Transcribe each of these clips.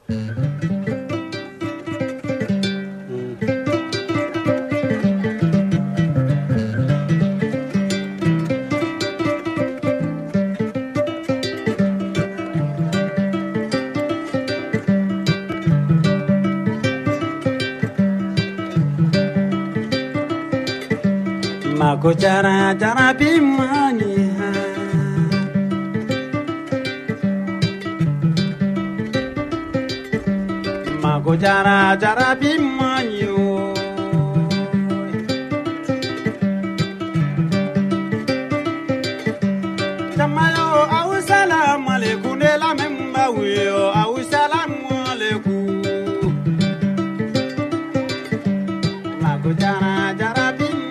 Mago jara jara bimani Mago jara jara bimani Tamayo au salam alaikum de la memba wio au salam alaikum Mago jara jara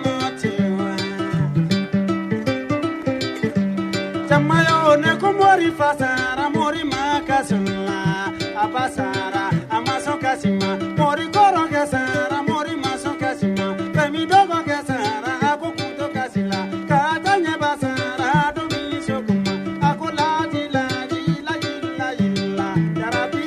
Tamayo ne kumori fasara mori makasula abasara amaso kasima mori koro kasara mori maso kasima femi dogo kasara abukuto kasila katanya basara domi sokuma akula dila dila dila dila yarabi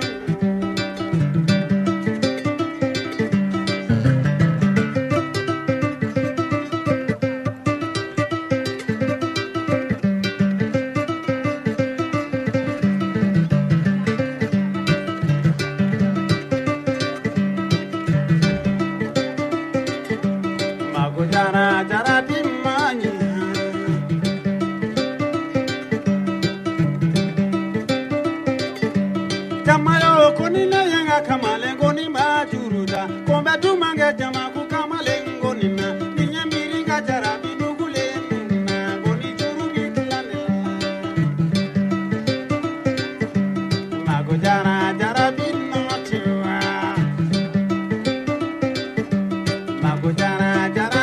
Jara jara bimani Jamayo konina yanga kamale ngoni majuruda kombe dumange jamaku kamale ngoni na ninyambiri jara binugule na ngoni juru bitlane Mago jara jara bimatiwa Mago jara jara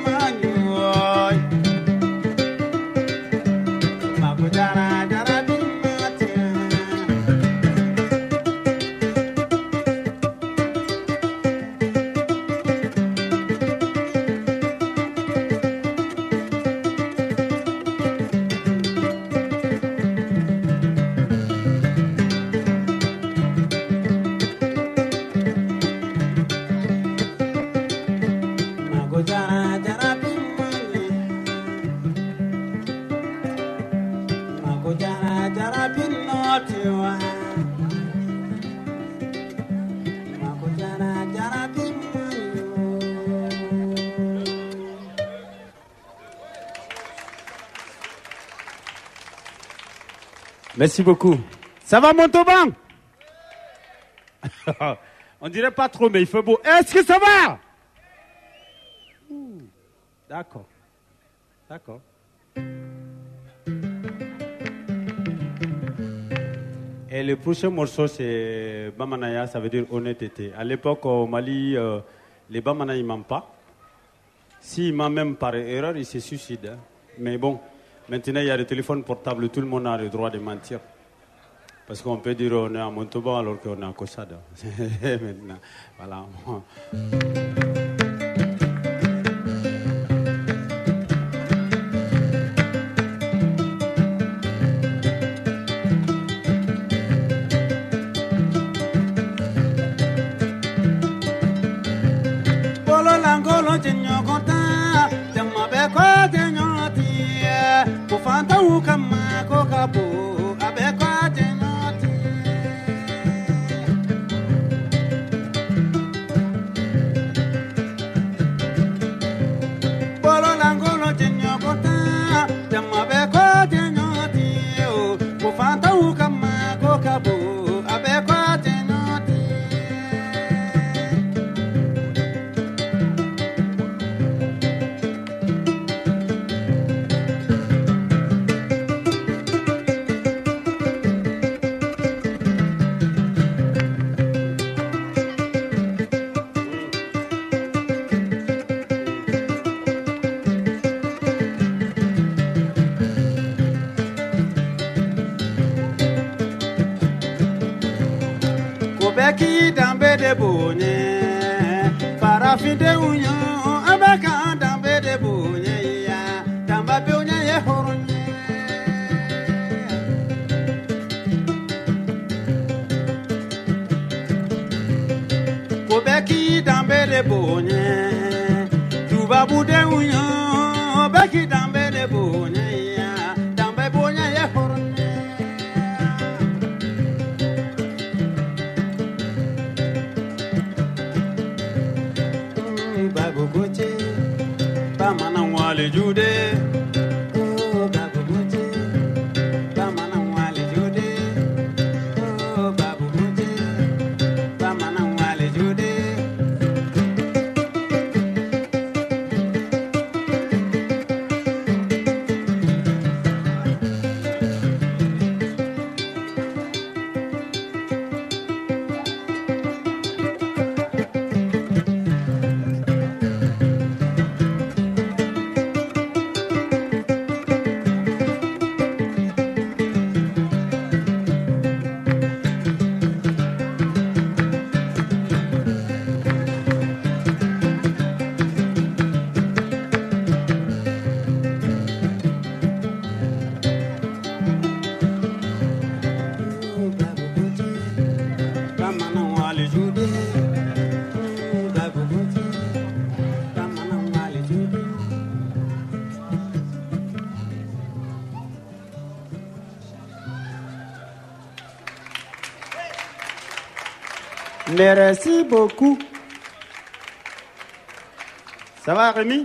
Merci beaucoup. Ça va, Montauban? On dirait pas trop, mais il fait beau. Est-ce que ça va? D'accord. D'accord. Et le prochain morceau, c'est Bamanaya, ça veut dire honnêteté. À l'époque, au Mali, les Bamanaya, ils ne mentent pas. S'ils mentent même par erreur, ils se suicident. Hein. Mais bon. Maintenant, il y a le téléphone portable, tout le monde a le droit de mentir. Parce qu'on peut dire qu'on est à Montauban alors qu'on est à Cossade. Maintenant, voilà. Polo langolo genyo konta, jamma be ko genyo ti. Fanta ukama kokapo abekwa tenoti Polo langolo tenyo kota Jama bekwa tenoti Fanta ukama kokapo abekwa tenoti Beki dambe de bonye, parafin de union, abeka dambe de bonye ya, damba bonye ye horonye. de bonye tuba bude unyo beki dambe de bonye ya dambe bonye ya horne babu goche ba mana wale jude Merci beaucoup. Ça va, Rémi?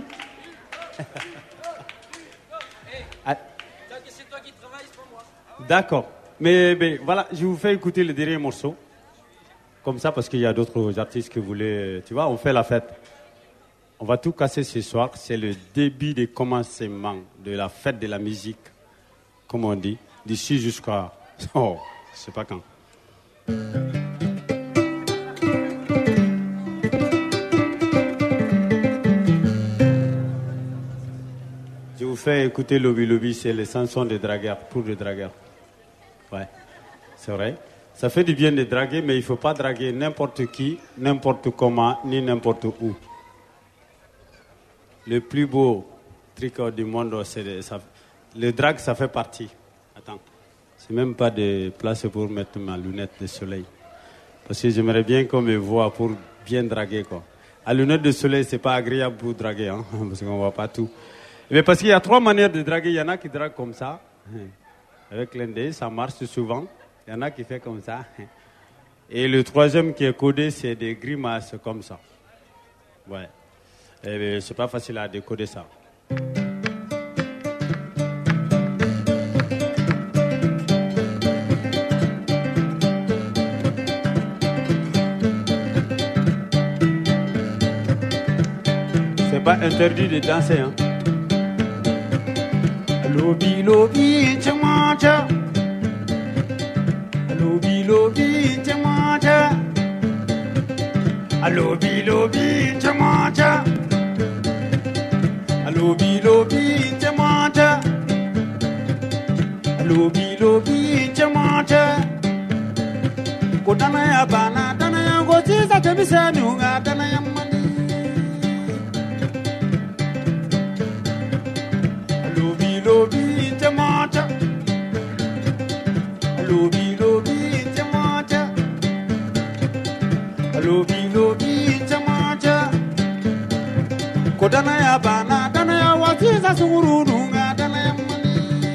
C'est toi qui travailles, c'est pas moi. D'accord. Mais voilà, je vous fais écouter le dernier morceau. Comme ça, parce qu'il y a d'autres artistes qui voulaient... Tu vois, on fait la fête. On va tout casser ce soir. C'est le début des commencements de la fête de la musique, comme on dit. D'ici jusqu'à... Oh, je sais pas quand. Je vous fais écouter Lobby Lobby, c'est les chansons des dragueurs, pour les dragueurs. Ouais, c'est vrai. Ça fait du bien de draguer, mais il ne faut pas draguer n'importe qui, n'importe comment, ni n'importe où. Le plus beau truc du monde, c'est le drag, ça fait partie. Attends, c'est même pas de place pour mettre ma lunette de soleil. Parce que j'aimerais bien qu'on me voit pour bien draguer, quoi. À lunette de soleil, c'est pas agréable pour draguer, hein, parce qu'on voit pas tout. Mais parce qu'il y a 3 manières de draguer. Il y en a qui draguent comme ça, avec l'indé, ça marche souvent. Il y en a qui fait comme ça. Et le troisième qui est codé, c'est des grimaces comme ça. Ouais. Et c'est pas facile à décoder ça. C'est pas interdit de danser, hein. Lobby, lobby, tchamacha. Lobby, lobby, tchamacha. Lobby, lobby, tchamacha. Lobby, lobby, tchamacha. Lobby, lobby, tchamacha. Kodana ya bana, dana ya gotiza kebisa nunga, dana ya mani. Lobby, tchamacha. Lobby, lobby, tchamacha. Lobby, lobby, tchamacha. Kodana ya bana, dana ya watiza sunguru nunga, dana ya mani.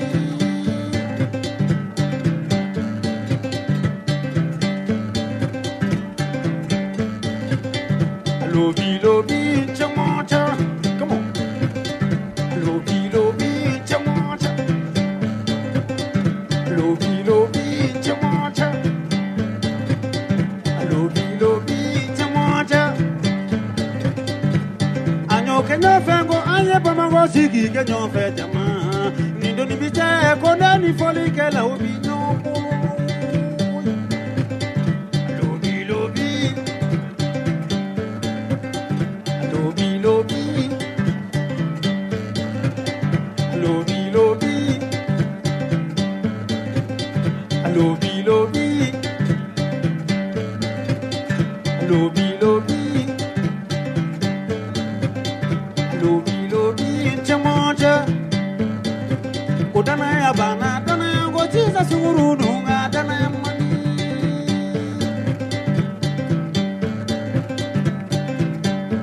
Lobby, lobby, tchamacha. Come on. Lobby, lobby, tchamacha. Lobby, lobby, tchamacha. Lobby, lobby, tchamacha. Anyo kenya fengo anye pamango sigi kenyo fe jama. Nindo ni biche kona ni foli ke la ubi no. Lobby, lobby. Lobby, lobby. Lobby, lobby. Lobby, lobby. Lobby, lobby. Lobby, lobby, tchamacha. Kodana ya bana, dana ya gotiza sunguru nunga, dana ya mani.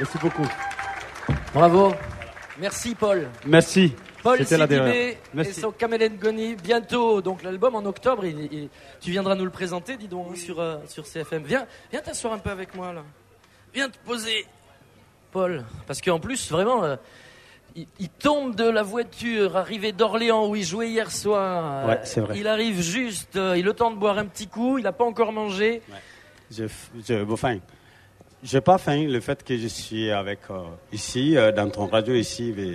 Merci beaucoup. Bravo. Merci Paul. Merci. Paul C'était la dernière. Sidibé et Merci. son Kamel Ngoni, bientôt, donc l'album en octobre, tu viendras nous le présenter, dis donc, hein, sur CFM. Viens t'asseoir un peu avec moi, là. Viens te poser, Paul. Parce qu'en plus, vraiment, il tombe de la voiture, arrivé d'Orléans, où il jouait hier soir. Ouais, c'est vrai. Il arrive juste, il a le temps de boire un petit coup, il n'a pas encore mangé. Ouais. J'ai pas faim. Le fait que je suis avec ici, dans ton radio ici, mais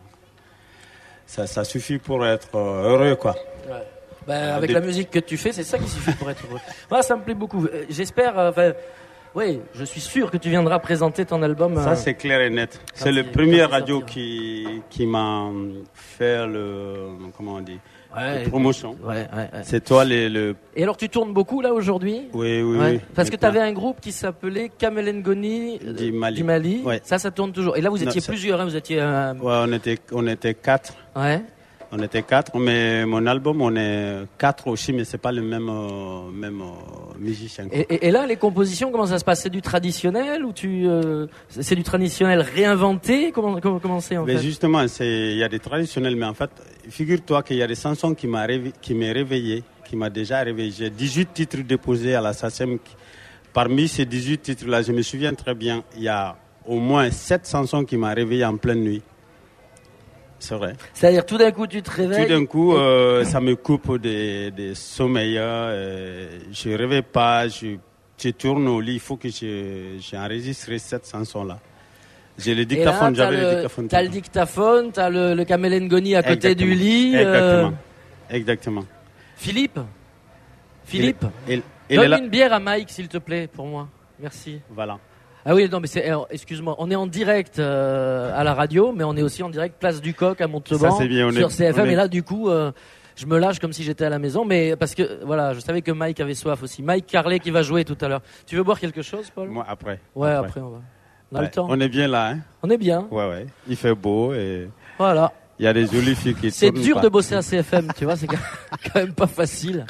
ça suffit pour être heureux, quoi. Ouais. Ben, avec la musique que tu fais, c'est ça qui suffit pour être heureux. Moi, ça me plaît beaucoup. J'espère, oui, je suis sûr que tu viendras présenter ton album. Ça, c'est clair et net. C'est le premier radio qui m'a fait comment on dit, ouais, la promotion. Ouais. C'est toi le... Et alors, tu tournes beaucoup là aujourd'hui ? Oui. Parce que tu avais un groupe qui s'appelait Kamel Ngoni du Mali. Ouais. Ça tourne toujours. Et là, vous étiez plusieurs, hein, vous étiez... Ouais, on était 4. Ouais. On était 4, mais mon album, on est 4 aussi, mais c'est pas le même musicien. Et là, les compositions, comment ça se passe ? C'est du traditionnel ou c'est du traditionnel réinventé ? Comment c'est en mais fait ? justement, il y a des traditionnels, mais en fait, figure-toi qu'il y a des chansons qui m'ont réveillé, qui m'a déjà réveillé. J'ai 18 titres déposés à la SACEM. Parmi ces 18 titres-là, je me souviens très bien, il y a au moins 7 chansons qui m'ont réveillé en pleine nuit. C'est vrai. C'est-à-dire, tout d'un coup, tu te réveilles. Tout d'un coup, ça me coupe des sommeils. Je ne rêvais pas. Je tourne au lit. Il faut que j'ai enregistré cette chanson-là. J'ai le dictaphone. J'avais le dictaphone. T'as le dictaphone, t'as le Kamel Ngoni à côté du lit. Exactement. Philippe, donne une bière à Mike, s'il te plaît, pour moi. Merci. Voilà. Ah oui, non, mais excuse-moi, on est en direct à la radio, mais on est aussi en direct Place du Coq à Montauban, ça, c'est bien, sur CFM. Et là, du coup, je me lâche comme si j'étais à la maison, mais parce que voilà, je savais que Mike avait soif aussi. Mike Carlet qui va jouer tout à l'heure. Tu veux boire quelque chose, Paul ? Moi, après. Ouais, après on va. On a le temps. On est bien là, hein ? On est bien. Ouais. Il fait beau et. Voilà. Il y a des jolies filles qui C'est tournent dur pas. de bosser à CFM, tu vois, c'est quand même pas facile.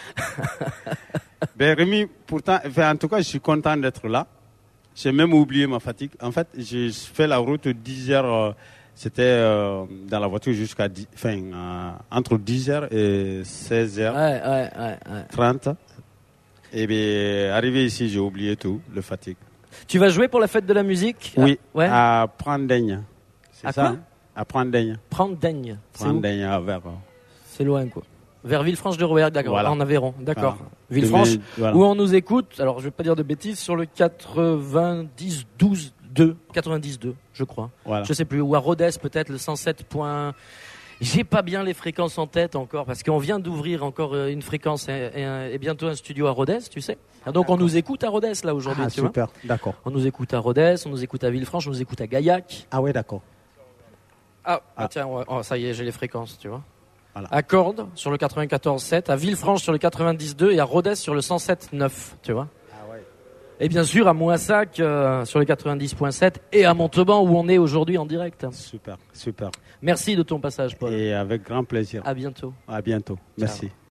Ben Rémi, pourtant, en tout cas, je suis content d'être là. J'ai même oublié ma fatigue. En fait, j'ai fait la route 10 heures. C'était dans la voiture jusqu'à entre 10 heures et 16 heures. Ouais. 30. Et bien, arrivé ici, j'ai oublié tout, le fatigue. Tu vas jouer pour la fête de la musique ? Oui, ouais. à Prandaigne. C'est à ça, quoi hein ? À Prandaigne. Prandaigne. Prandaigne, vers. C'est loin, quoi. Vers Villefranche-de-Rouergue, d'accord. Voilà. En Aveyron, d'accord. Voilà. Villefranche, voilà. où on nous écoute, alors je vais pas dire de bêtises, sur le 90-2, je crois. Voilà. Je sais plus, ou à Rodez peut-être, le 107. J'ai pas bien les fréquences en tête encore, parce qu'on vient d'ouvrir encore une fréquence et bientôt un studio à Rodez, tu sais. Donc on nous écoute à Rodez, là, aujourd'hui, tu vois. Super, d'accord. On nous écoute à Rodez, on nous écoute à Villefranche, on nous écoute à Gaillac. Ah ouais, d'accord. Tiens, ouais. Oh, ça y est, j'ai les fréquences, tu vois. Voilà. À Cordes sur le 94.7, à Villefranche sur le 92 et à Rodez sur le 107.9, tu vois. Ah ouais. Et bien sûr à Moissac sur le 90.7 et à Montauban où on est aujourd'hui en direct. Super. Merci de ton passage, Paul. Et avec grand plaisir. À bientôt. À bientôt. Merci. Ciao.